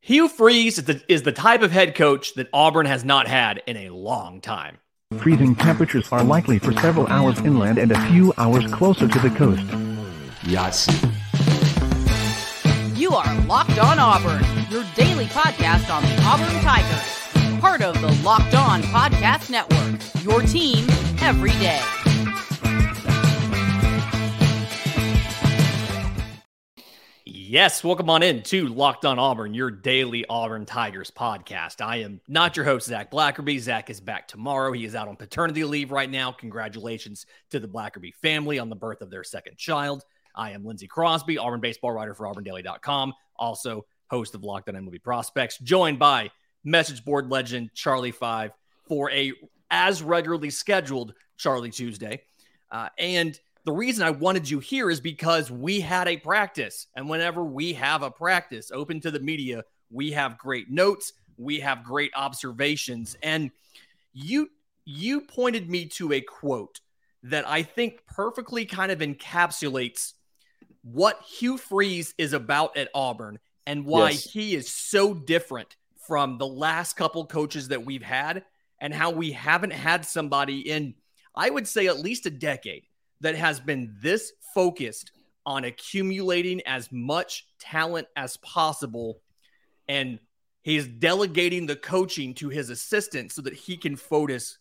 Hugh Freeze is the type of head coach that Auburn has not had in a long time. Freezing temperatures are likely for several hours inland and a few hours closer to the coast. Yes. You are Locked On Auburn, your daily podcast on the Auburn Tigers. Part of the Locked On Podcast Network, your team every day. Yes, welcome on in to Locked On Auburn, your daily Auburn Tigers podcast. I am not your host, Zach Blackerby. Zach is back tomorrow. He is out on paternity leave right now. Congratulations to the Blackerby family on the birth of their second child. I am Lindsey Crosby, Auburn baseball writer for AuburnDaily.com, also host of Locked On MLB Prospects, joined by message board legend Charlie Five for a as regularly scheduled Charlie Tuesday. And the reason I wanted you here is because we had a practice. And whenever we have a practice open to the media, we have great notes. We have great observations. And you pointed me to a quote that I think perfectly kind of encapsulates what Hugh Freeze is about at Auburn and why he is so different from the last couple coaches that we've had and how we haven't had somebody in, I would say, at least a decade that has been this focused on accumulating as much talent as possible. And he's delegating the coaching to his assistant so that he can focus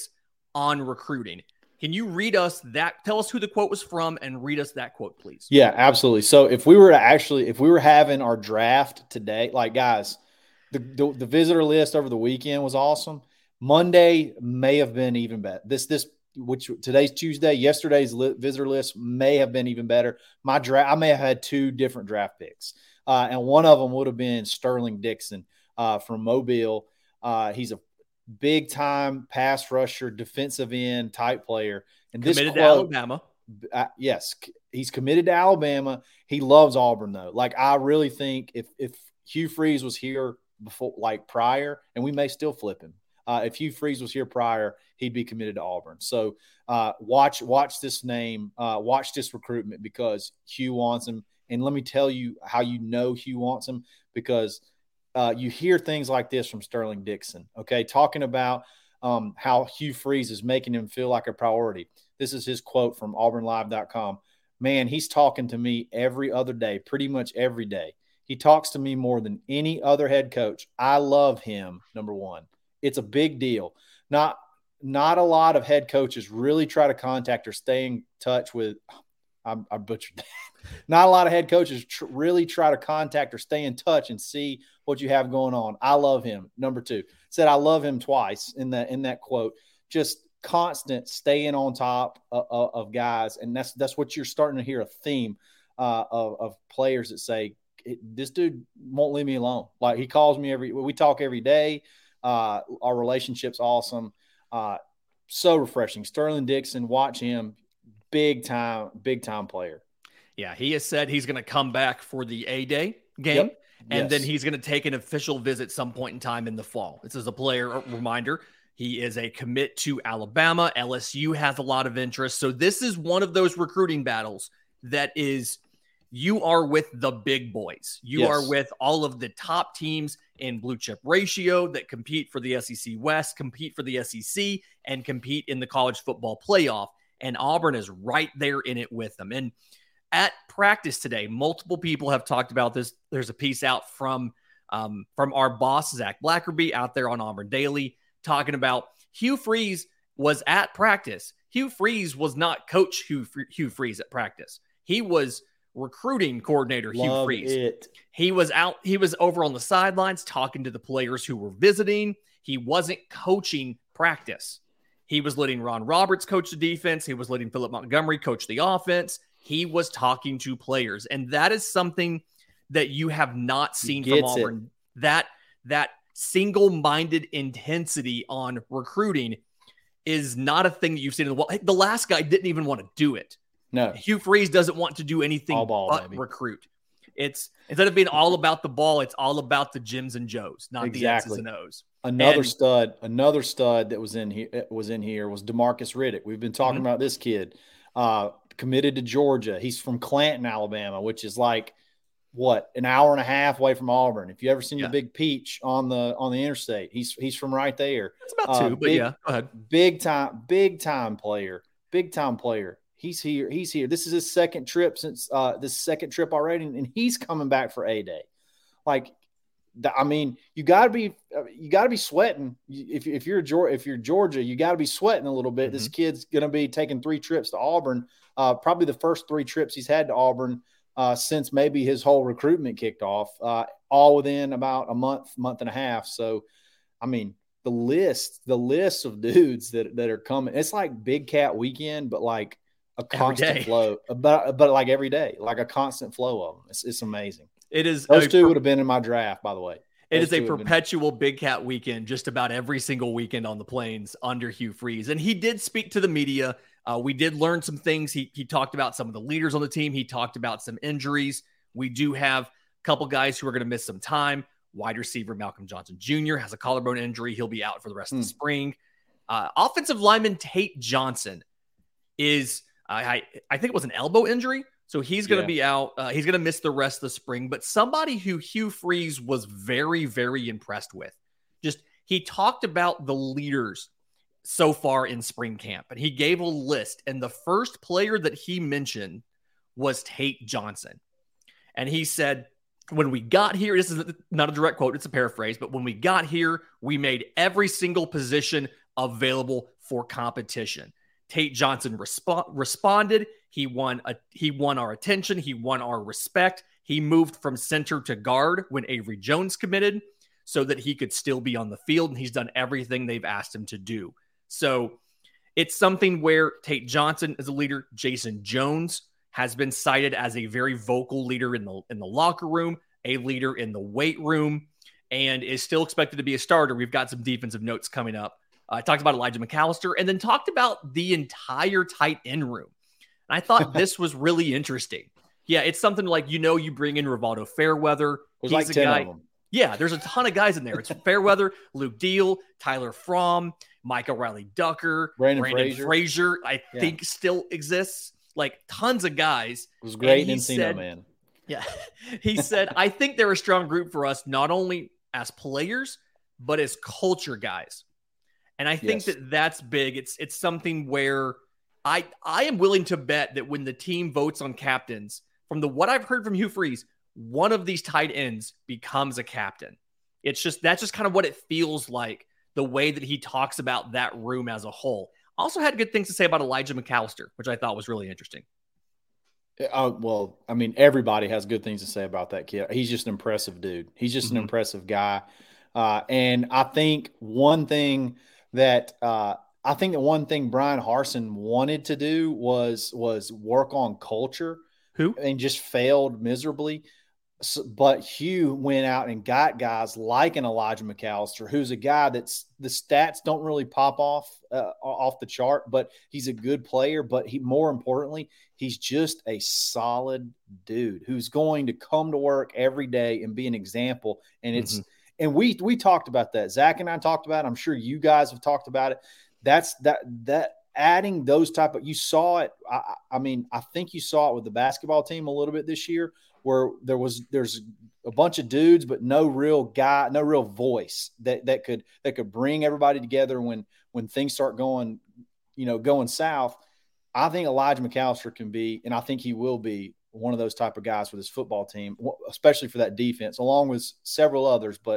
on recruiting. Can you read us that? Tell us who the quote was from and read us that quote, please. Yeah, absolutely. So if we were having our draft today, like guys, the visitor list over the weekend was awesome. Monday may have been even better. Which today's Tuesday, yesterday's visitor list may have been even better. I may have had two different draft picks, and one of them would have been Sterling Dixon from Mobile. He's a big-time pass rusher, defensive end type player. And this committed to Alabama. Yes, he's committed to Alabama. He loves Auburn, though. Like, I really think if Hugh Freeze was here before, like prior, and we may still flip him. If Hugh Freeze was here prior, he'd be committed to Auburn. So watch this name, watch this recruitment because Hugh wants him. And let me tell you how you know Hugh wants him, because you hear things like this from Sterling Dixon, okay, talking about how Hugh Freeze is making him feel like a priority. This is his quote from AuburnLive.com. Man, he's talking to me every other day, pretty much every day. He talks to me more than any other head coach. I love him, number one. It's a big deal. Not a lot of head coaches really try to contact or stay in touch with – I butchered that. Not a lot of head coaches really try to contact or stay in touch and see what you have going on. I love him. Number two. Said I love him twice in that quote. Just constant staying on top of guys, and that's what you're starting to hear a theme of players that say, this dude won't leave me alone. Like, he calls me we talk every day. Our relationship's awesome. So refreshing. Sterling Dixon, watch him. Big time player. Yeah, he has said he's going to come back for the A-Day game, and then he's going to take an official visit some point in time in the fall. This is a reminder. He is a commit to Alabama. LSU has a lot of interest. So this is one of those recruiting battles that is, you are with the big boys. You are with all of the top teams in blue chip ratio that compete for the SEC West, compete for the SEC, and compete in the college football playoff. And Auburn is right there in it with them. And at practice today, multiple people have talked about this. There's a piece out from our boss, Zach Blackerby, out there on Auburn Daily, talking about Hugh Freeze was at practice. Hugh Freeze was not Coach Hugh Freeze at practice. He was recruiting coordinator Hugh Freeze. He was over on the sidelines talking to the players who were visiting. He wasn't coaching practice. He was letting Ron Roberts coach the defense. He was letting Philip Montgomery coach the offense. He was talking to players. And that is something that you have not seen from Auburn. That single-minded intensity on recruiting is not a thing that you've seen in the world. The last guy didn't even want to do it. No. Hugh Freeze doesn't want to do anything but recruit. It's instead of being all about the ball, it's all about the Jims and Joes, not the X's and O's. Another stud that was in here was DeMarcus Riddick. We've been talking about this kid, committed to Georgia. He's from Clanton, Alabama, which is like an hour and a half away from Auburn. If you ever seen the Yeah. Big Peach on the interstate, he's from right there. It's about 2, but yeah, go ahead. Big time player. He's here. This is his second trip since this second trip already, and he's coming back for A-Day. Like, I mean, you got to be sweating. If you're Georgia, you got to be sweating a little bit. Mm-hmm. This kid's going to be taking 3 trips to Auburn. Probably the first 3 trips he's had to Auburn since maybe his whole recruitment kicked off, all within about a month and a half. So, I mean, the list of dudes that are coming, it's like Big Cat Weekend, but like a constant flow, but like every day, like a constant flow of them. It's amazing. It is. Those 2 would have been in my draft, by the way. It is a perpetual Big Cat Weekend, just about every single weekend on the Plains under Hugh Freeze. And he did speak to the media. We did learn some things. He talked about some of the leaders on the team. He talked about some injuries. We do have a couple guys who are going to miss some time. Wide receiver Malcolm Johnson Jr. has a collarbone injury. He'll be out for the rest of the spring. Offensive lineman Tate Johnson is, I think it was an elbow injury. So he's going to be out. He's going to miss the rest of the spring. But somebody who Hugh Freeze was very, very impressed with. He talked about the leaders so far in spring camp. And he gave a list. And the first player that he mentioned was Tate Johnson. And he said, when we got here, this is not a direct quote, it's a paraphrase, but when we got here, we made every single position available for competition. Tate Johnson responded. He won our attention. He won our respect. He moved from center to guard when Avery Jones committed so that he could still be on the field, and he's done everything they've asked him to do. So it's something where Tate Johnson is a leader. Jason Jones has been cited as a very vocal leader in the locker room, a leader in the weight room, and is still expected to be a starter. We've got some defensive notes coming up. I talked about Elijah McAllister and then talked about the entire tight end room. And I thought this was really interesting. Yeah, it's something like, you bring in Rivaldo Fairweather. There's like 10 of them. Yeah, there's a ton of guys in there. It's Fairweather, Luke Deal, Tyler Fromm, Michael Riley-Ducker, Brandon Frazier, I think still exists. Like tons of guys. It was great in Encino, man. Yeah. He said, I think they're a strong group for us, not only as players, but as culture guys. And I think that's big. It's something where I am willing to bet that when the team votes on captains, from what I've heard from Hugh Freeze, one of these tight ends becomes a captain. That's just kind of what it feels like, the way that he talks about that room as a whole. Also had good things to say about Elijah McAllister, which I thought was really interesting. Well, I mean, everybody has good things to say about that kid. He's just an impressive dude. He's just an impressive guy. And I think one thing that Brian Harsin wanted to do was work on culture. And just failed miserably. But Hugh went out and got guys like an Elijah McAllister, who's a guy that's the stats don't really pop off the chart, but he's a good player. But more importantly, he's just a solid dude who's going to come to work every day and be an example. And and we talked about that. Zach and I talked about it. I'm sure you guys have talked about it. That's adding those type of, you saw it. I mean, I think you saw it with the basketball team a little bit this year, where there's a bunch of dudes, but no real guy, no real voice that could bring everybody together when things start going south. I think Elijah McAllister can be, and I think he will be, one of those type of guys with his football team, especially for that defense, along with several others. But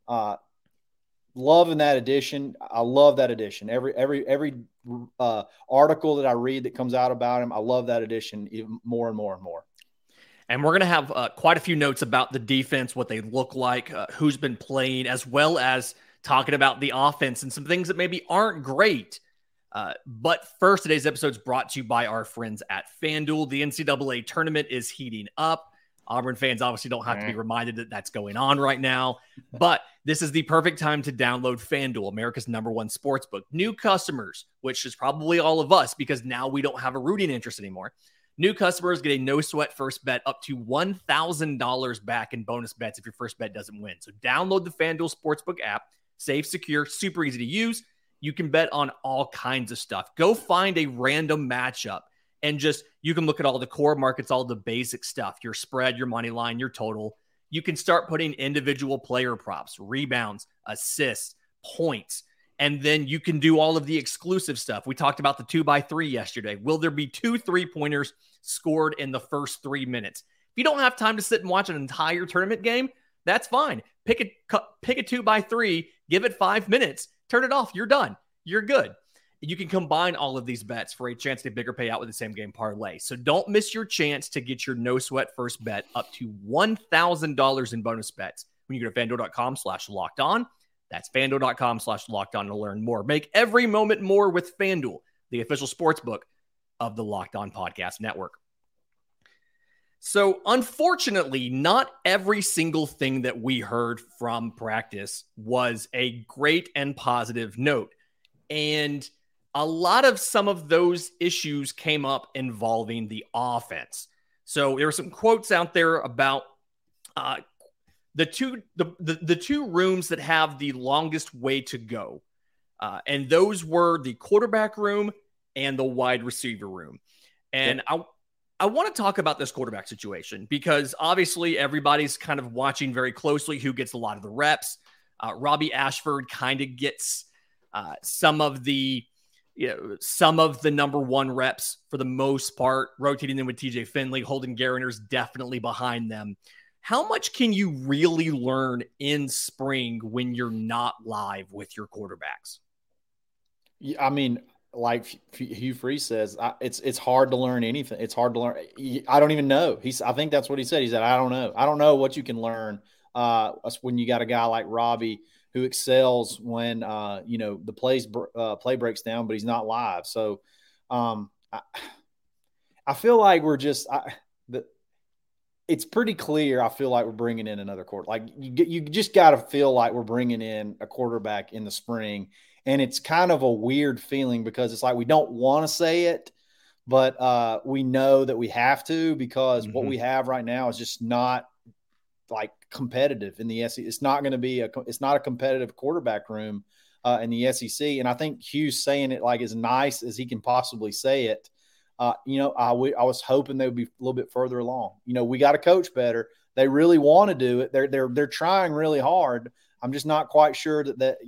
loving that addition. I love that addition. Every article that I read that comes out about him, I love that addition even more and more and more. And we're going to have quite a few notes about the defense, what they look like, who's been playing, as well as talking about the offense and some things that maybe aren't great. But first, today's episode is brought to you by our friends at FanDuel. The NCAA tournament is heating up. Auburn fans obviously don't have to be reminded that that's going on right now. But this is the perfect time to download FanDuel, America's #1 sportsbook. New customers, which is probably all of us because now we don't have a rooting interest anymore. New customers get a no-sweat first bet up to $1,000 back in bonus bets if your first bet doesn't win. So download the FanDuel Sportsbook app. Safe, secure, super easy to use. You can bet on all kinds of stuff. Go find a random matchup And just, you can look at all the core markets, all the basic stuff, your spread, your money line, your total. You can start putting individual player props, rebounds, assists, points, and then you can do all of the exclusive stuff. We talked about the 2x3 yesterday. Will there be 2 3-pointers scored in the first 3 minutes? If you don't have time to sit and watch an entire tournament game, that's fine. Pick a 2x3, give it 5 minutes, turn it off. You're done. You're good. You can combine all of these bets for a chance to bigger payout with the same game parlay. So don't miss your chance to get your no sweat first bet up to $1,000 in bonus bets when you go to FanDuel.com/lockedon. That's FanDuel.com/lockedon to learn more. Make every moment more with FanDuel, the official sports book of the Locked On Podcast Network. So unfortunately, not every single thing that we heard from practice was a great and positive note. And a lot of some of those issues came up involving the offense. So there were some quotes out there about the two rooms that have the longest way to go. And those were the quarterback room and the wide receiver room. And I want to talk about this quarterback situation because obviously everybody's kind of watching very closely who gets a lot of the reps. Robbie Ashford kind of gets some of the number one reps for the most part, rotating them with TJ Finley. Holden Geriner's definitely behind them. How much can you really learn in spring when you're not live with your quarterbacks? I mean, like Hugh Freeze says, it's hard to learn anything. It's hard to learn. I don't even know. I think that's what he said. He said, I don't know. I don't know what you can learn when you got a guy like Robbie who excels when, the play breaks down, but he's not live. So I feel like we're just it's pretty clear. I feel like we're bringing in another quarterback. Like you just got to feel like we're bringing in a quarterback in the spring. And it's kind of a weird feeling because it's like we don't want to say it, but we know that we have to because what we have right now is just not like competitive in the SEC. It's not going to be it's not a competitive quarterback room in the SEC. And I think Hugh's saying it like as nice as he can possibly say it. I was hoping they would be a little bit further along. We got to coach better. They really want to do it. They're trying really hard. I'm just not quite sure that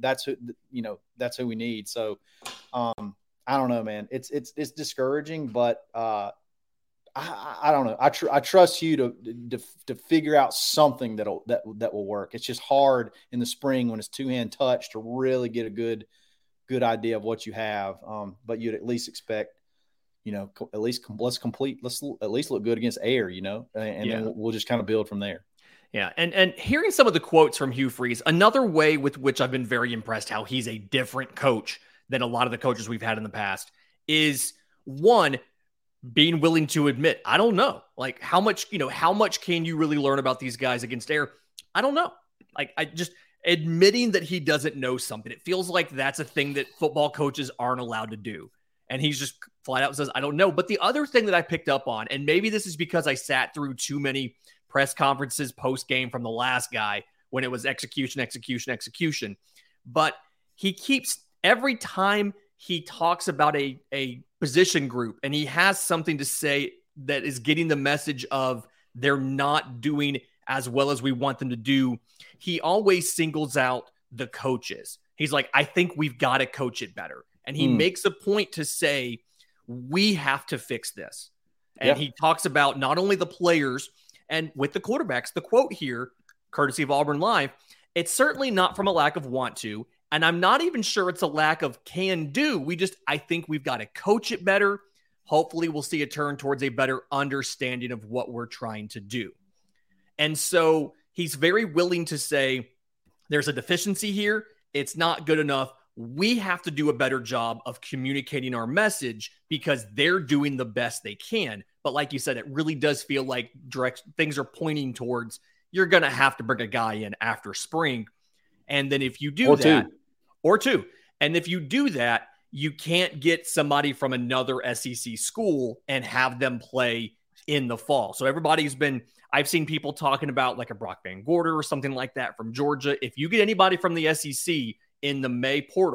that's who we need. So I don't know, man. It's discouraging, but I don't know. I trust you to figure out something that will work. It's just hard in the spring when it's 2-hand touch to really get a good idea of what you have. But you'd at least expect, let's at least look good against Air, and then we'll just kind of build from there. Yeah, and hearing some of the quotes from Hugh Freeze, another way with which I've been very impressed how he's a different coach than a lot of the coaches we've had in the past is, one, being willing to admit, I don't know. Like, how much can you really learn about these guys against Air? I don't know. Like, I just admitting that he doesn't know something. It feels like that's a thing that football coaches aren't allowed to do. And he's just flat out says, I don't know. But the other thing that I picked up on, and maybe this is because I sat through too many press conferences post-game from the last guy when it was execution. But he keeps, every time he talks about a position group and he has something to say that is getting the message of they're not doing as well as we want them to do, he always singles out the coaches. He's like, I think we've got to coach it better. And he makes a point to say, we have to fix this. And he talks about not only the players, and with the quarterbacks, the quote here, courtesy of Auburn Live, it's certainly not from a lack of want to, and I'm not even sure it's a lack of can do. I think we've got to coach it better. Hopefully we'll see a turn towards a better understanding of what we're trying to do. And so he's very willing to say, there's a deficiency here. It's not good enough. We have to do a better job of communicating our message because they're doing the best they can. But like you said, it really does feel like things are pointing towards you're going to have to bring a guy in after spring. And then if you do or two, and if you do that, you can't get somebody from another SEC school and have them play in the fall. So I've seen people talking about like a Brock Van Gorder or something like that from Georgia. If you get anybody from the SEC in the May portal,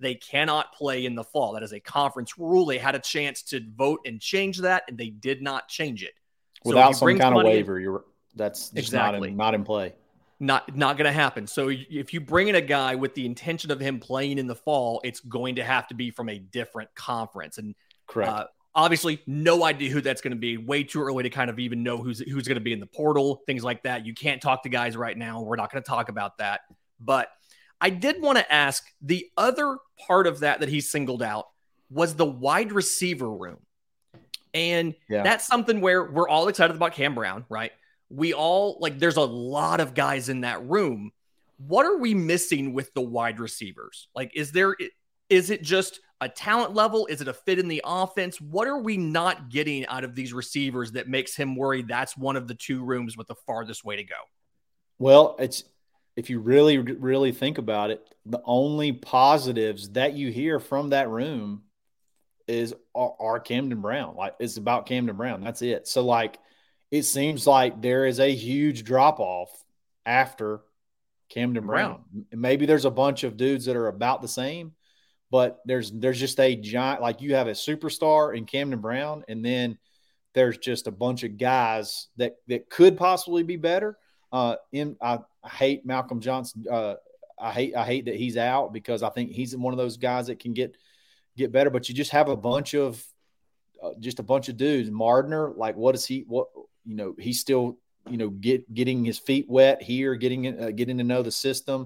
they cannot play in the fall. That is a conference rule. They had a chance to vote and change that, and they did not change it. Without some kind of waiver, that's just exactly not in play. Not going to happen. So if you bring in a guy with the intention of him playing in the fall, it's going to have to be from a different conference. And correct. Obviously, no idea who that's going to be. Way too early to kind of even know who's going to be in the portal, things like that. You can't talk to guys right now. We're not going to talk about that. But I did want to ask, the other part of that he singled out was the wide receiver room. And that's something where we're all excited about Cam Brown, right? We all there's a lot of guys in that room. What are we missing with the wide receivers? Is it just a talent level? Is it a fit in the offense? What are we not getting out of these receivers that makes him worry that's one of the two rooms with the farthest way to go? Well, if you really, really think about it, the only positives that you hear from that room are Camden Brown. It's about Camden Brown. That's it. So it seems like there is a huge drop off after Camden Brown. Maybe there's a bunch of dudes that are about the same, but there's just a giant, you have a superstar in Camden Brown, and then there's just a bunch of guys that could possibly be better. I hate Malcolm Johnson. I hate that he's out, because I think he's one of those guys that can get better. But you just have a bunch of dudes. Mardner, what is he? He's still getting his feet wet here, getting to know the system.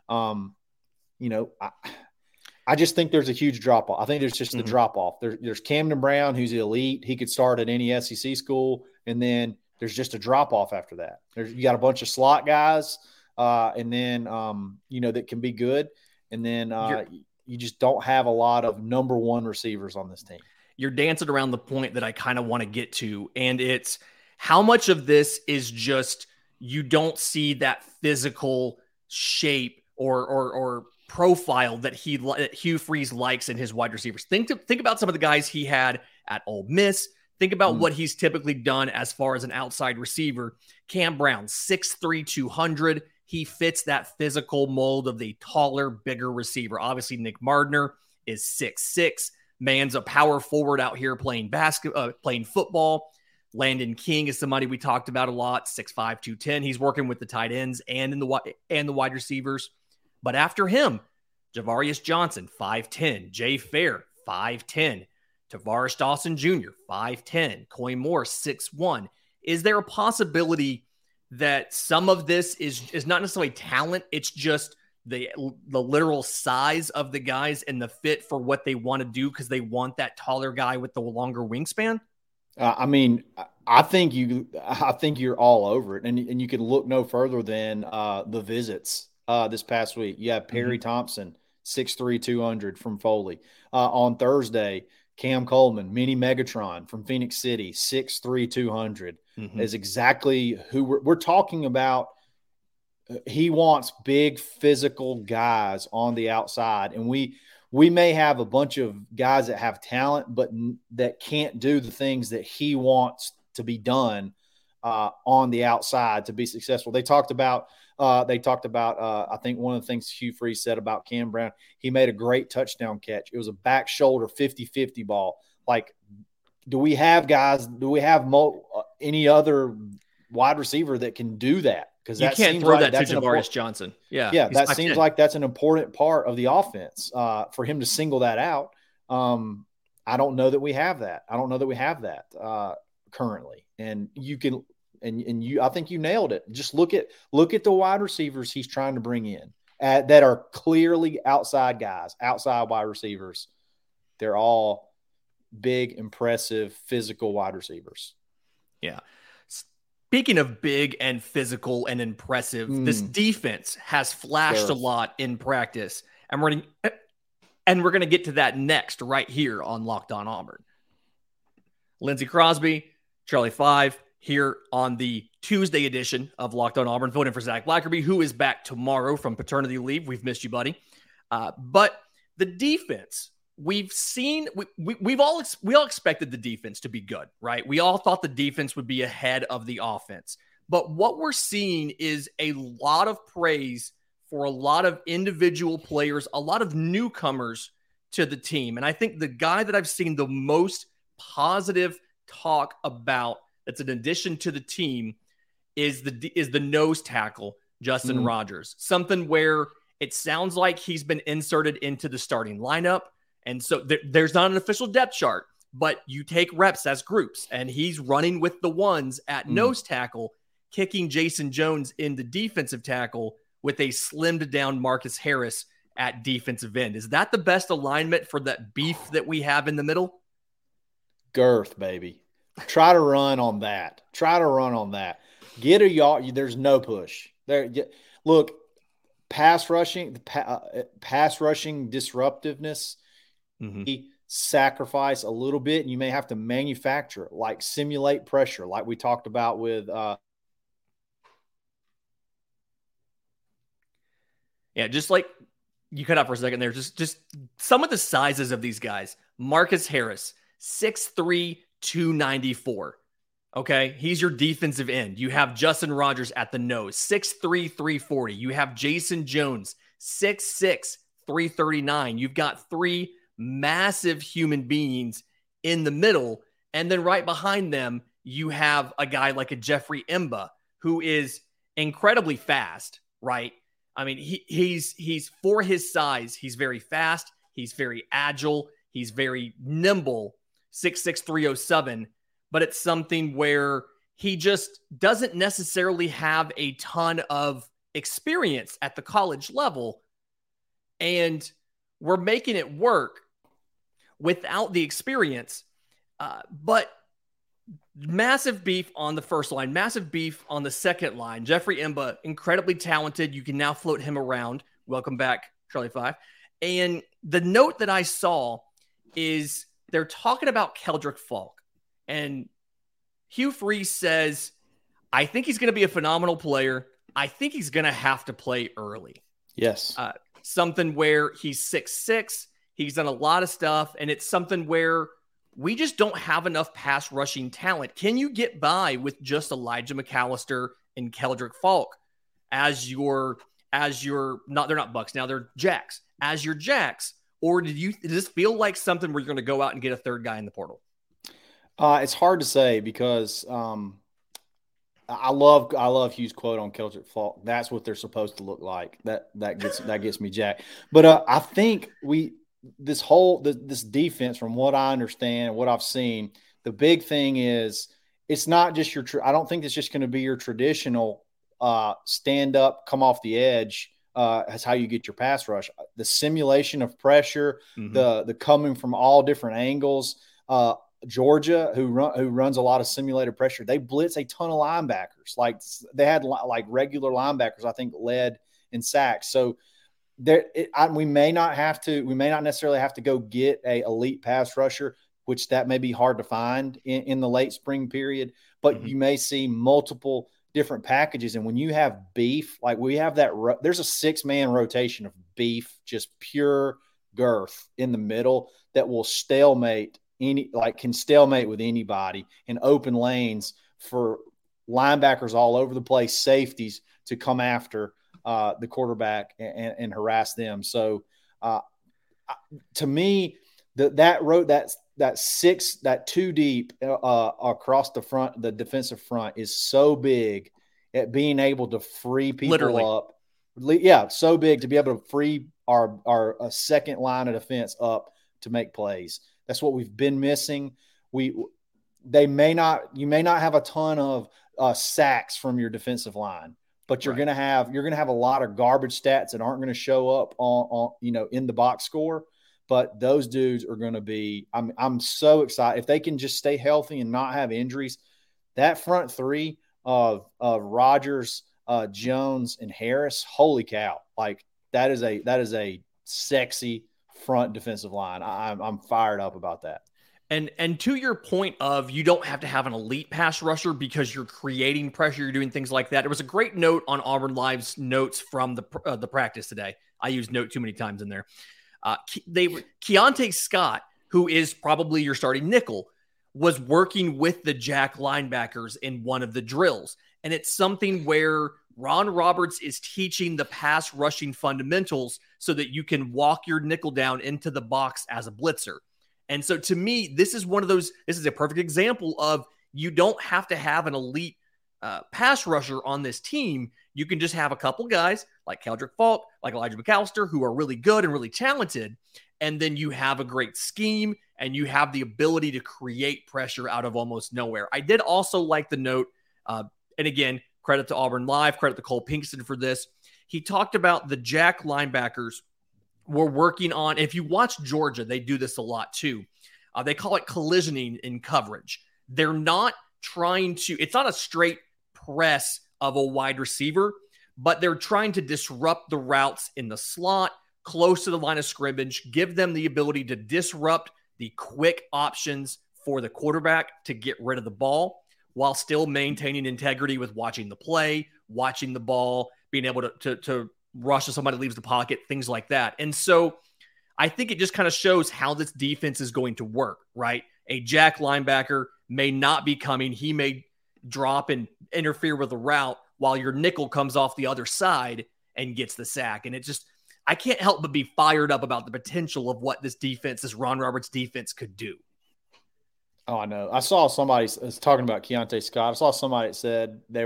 I just think there's a huge drop off. I think there's just a drop off. There's Camden Brown, who's elite. He could start at any SEC school, and then there's just a drop off after that. You got a bunch of slot guys, and then that can be good, and then you just don't have a lot of number one receivers on this team. You're dancing around the point that I kind of want to get to, and it's how much of this is just you don't see that physical shape or profile that Hugh Freeze likes in his wide receivers. Think about some of the guys he had at Ole Miss. Think about what he's typically done as far as an outside receiver. Cam Brown, 6'3", 200. He fits that physical mold of the taller, bigger receiver. Obviously, Nick Mardner is 6'6". Man's a power forward out here playing football. Landon King is somebody we talked about a lot, 6'5", 210. He's working with the tight ends and the wide receivers. But after him, Javarius Johnson, 5'10". Jay Fair, 5'10". Tavares Dawson Jr., 5'10". Coy Moore, 6'1". Is there a possibility that some of this is not necessarily talent, it's just the literal size of the guys and the fit for what they want to do because they want that taller guy with the longer wingspan? I think you're all over it, and you can look no further than the visits this past week. You have Perry Thompson, 6'3", 200 from Foley. On Thursday, Cam Coleman, Mini Megatron from Phoenix City, 6'3", 200 is exactly who we're talking about. He wants big physical guys on the outside, and we may have a bunch of guys that have talent, but that can't do the things that he wants to be done on the outside to be successful. They talked about I think one of the things Hugh Freeze said about Cam Brown, he made a great touchdown catch. It was a back shoulder 50-50 ball. Do we have any other wide receiver that can do that? Because you can't throw that to Javarius Johnson. Yeah, that seems like that's an important part of the offense for him to single that out. I don't know that we have that. I don't know that we have that currently. And you can, and you, I think you nailed it. Just look at the wide receivers he's trying to bring in that are clearly outside guys, outside wide receivers. They're all big, impressive, physical wide receivers. Yeah. Speaking of big and physical and impressive, this defense has flashed a lot in practice, and we're going to get to that next right here on Locked On Auburn. Lindsey Crosby, Charlie Five here on the Tuesday edition of Locked On Auburn, voting for Zach Blackerby, who is back tomorrow from paternity leave. We've missed you, buddy. But the defense, we've seen, we all expected the defense to be good, right? We all thought the defense would be ahead of the offense. But what we're seeing is a lot of praise for a lot of individual players, a lot of newcomers to the team. And I think the guy that I've seen the most positive talk about that's an addition to the team is the nose tackle, Justin Rogers. Something where it sounds like he's been inserted into the starting lineup. And so there's not an official depth chart, but you take reps as groups, and he's running with the ones at nose tackle, kicking Jason Jones into defensive tackle with a slimmed down Marcus Harris at defensive end. Is that the best alignment for that beef that we have in the middle? Girth, baby. Try to run on that. Get a yard. There's no push there. Look, pass rushing disruptiveness. Sacrifice a little bit, and you may have to manufacture it, like simulate pressure, like we talked about with. Yeah, just like you cut out for a second there. Just some of the sizes of these guys. Marcus Harris, 6'3", 294. Okay, he's your defensive end. You have Justin Rogers at the nose, 6'3", 340. You have Jason Jones, 6'6", 339. You've got three massive human beings in the middle. And then right behind them, you have a guy like a Jeffrey Emba, who is incredibly fast, right? I mean, he's for his size, he's very fast, he's very agile, he's very nimble, 6'6", 307. But it's something where he just doesn't necessarily have a ton of experience at the college level. And we're making it work without the experience. But massive beef on the first line, massive beef on the second line. Jeffrey Emba, incredibly talented. You can now float him around. Welcome back, Charlie 5. And the note that I saw is they're talking about Keldrick Falk. And Hugh Freeze says, I think he's going to be a phenomenal player. I think he's going to have to play early. Yes. Something where he's 6'6". He's done a lot of stuff. And it's something where we just don't have enough pass rushing talent. Can you get by with just Elijah McAllister and Keldrick Falk as your not, they're not Bucks now, they're Jacks, as your Jacks? Or does this feel like something where you're going to go out and get a third guy in the portal? It's hard to say because I love Hugh's quote on Keldrick Falk. That's what they're supposed to look like. That gets me jacked. But I think this defense, from what I understand, what I've seen, the big thing is it's not just I don't think it's just going to be your traditional stand up, come off the edge. That's how you get your pass rush. The simulation of pressure, the coming from all different angles. Georgia, who runs a lot of simulated pressure, they blitz a ton of linebackers. Like they had like regular linebackers, I think, led in sacks. So we may not necessarily have to go get a elite pass rusher, which that may be hard to find in the late spring period. But you may see multiple different packages. And when you have beef, like we have that, there's a 6-man rotation of beef, just pure girth in the middle that will stalemate with anybody in open lanes for linebackers all over the place, safeties to come after the quarterback and harass them. So to me, that 2 deep across the front, the defensive front, is so big at being able to free people up. Yeah, so big to be able to free our second line of defense up to make plays. That's what we've been missing. You may not have a ton of sacks from your defensive line, but you're going to have a lot of garbage stats that aren't going to show up on in the box score. But those dudes are going to be. I'm so excited if they can just stay healthy and not have injuries. That front three of Rogers, Jones, and Harris. Holy cow! Like that is a sexy front defensive line. I'm fired up about that. And to your point of you don't have to have an elite pass rusher because you're creating pressure, you're doing things like that. There was a great note on Auburn Live's notes from the practice today. I used note too many times in there. Keontae Scott, who is probably your starting nickel, was working with the Jack linebackers in one of the drills. And it's something where Ron Roberts is teaching the pass rushing fundamentals so that you can walk your nickel down into the box as a blitzer. And so to me, this is a perfect example of you don't have to have an elite pass rusher on this team. You can just have a couple guys like Keldrick Falk, like Elijah McAllister, who are really good and really talented. And then you have a great scheme and you have the ability to create pressure out of almost nowhere. I did also like the note, and again, credit to Auburn Live, credit to Cole Pinkston for this. He talked about the jack linebackers were working on, if you watch Georgia, they do this a lot too. They call it collisioning in coverage. They're not trying to, it's not a straight press of a wide receiver, but they're trying to disrupt the routes in the slot, close to the line of scrimmage, give them the ability to disrupt the quick options for the quarterback to get rid of the ball while still maintaining integrity with watching the play, watching the ball, being able to rush to somebody leaves the pocket, things like that. And so I think it just kind of shows how this defense is going to work, right? A jack linebacker may not be coming. He may drop and interfere with the route while your nickel comes off the other side and gets the sack. And it just, I can't help but be fired up about the potential of what this defense, this Ron Roberts defense could do. Oh, I know. I saw somebody was talking about Keontae Scott. I saw somebody that said they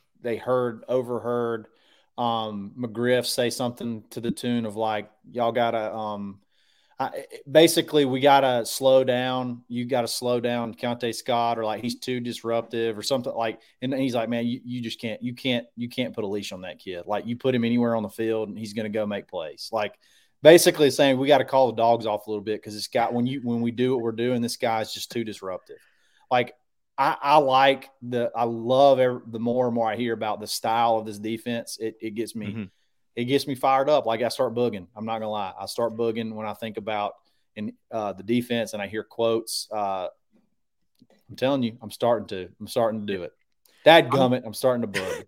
overheard McGriff say something to the tune of like, y'all gotta, basically we gotta slow down. You gotta slow down Keontae Scott, or like he's too disruptive or something like. And he's like, man, you just can't, you can't put a leash on that kid. Like you put him anywhere on the field and he's gonna go make plays. Like basically saying we got to call the dogs off a little bit because this guy, when we do what we're doing, this guy's just too disruptive. Like I love the more and more I hear about the style of this defense, it gets me. Mm-hmm. It gets me fired up. Like I start booging. I'm not gonna lie. I start booging when I think about the defense and I hear quotes. I'm telling you, I'm starting to do it. Dadgummit, I'm starting to boog.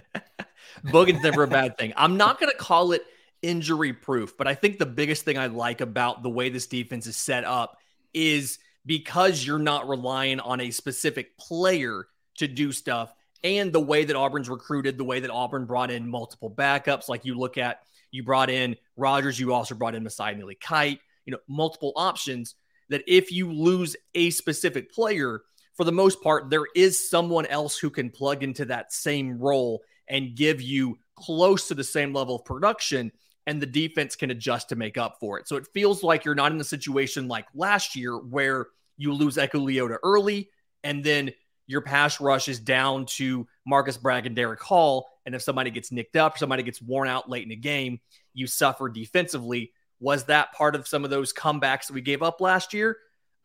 Booging's never a bad thing. I'm not gonna call it injury proof, but I think the biggest thing I like about the way this defense is set up is because you're not relying on a specific player to do stuff. And the way that Auburn's recruited, the way that Auburn brought in multiple backups, like you brought in Rodgers, you also brought in Messiah Neely Kite, multiple options, that if you lose a specific player, for the most part, there is someone else who can plug into that same role and give you close to the same level of production, and the defense can adjust to make up for it. So it feels like you're not in a situation like last year where you lose Echo Leota early, and then your pass rush is down to Marcus Bragg and Derek Hall. And if somebody gets nicked up, somebody gets worn out late in the game, you suffer defensively. Was that part of some of those comebacks that we gave up last year?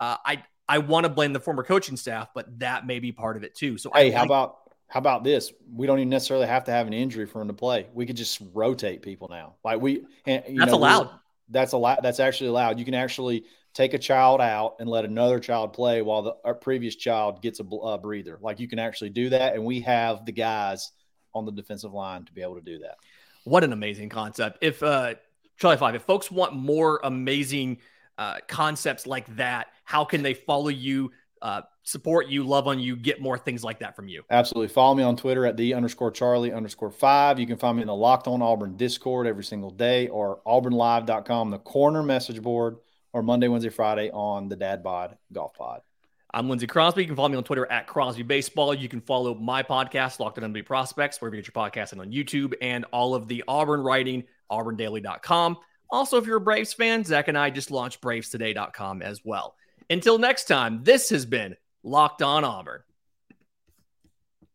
I want to blame the former coaching staff, but that may be part of it too. So hey, how about this? We don't even necessarily have to have an injury for him to play. We could just rotate people now. Like that's allowed. That's actually allowed. You can actually take a child out and let another child play while our previous child gets a breather. Like you can actually do that. And we have the guys on the defensive line to be able to do that. What an amazing concept. If Charlie 5, if folks want more amazing concepts like that, how can they follow you, support you, love on you, get more things like that from you? Absolutely. Follow me on Twitter at _Charlie_5. You can find me in the Locked On Auburn Discord every single day, or auburnlive.com, the corner message board, or Monday, Wednesday, Friday on the Dad Bod Golf Pod. I'm Lindsey Crosby. You can follow me on Twitter at Crosby Baseball. You can follow my podcast, Locked On NBA Prospects, wherever you get your podcast, and on YouTube, and all of the Auburn writing, auburndaily.com. Also, if you're a Braves fan, Zach and I just launched bravestoday.com as well. Until next time, this has been Locked On Auburn.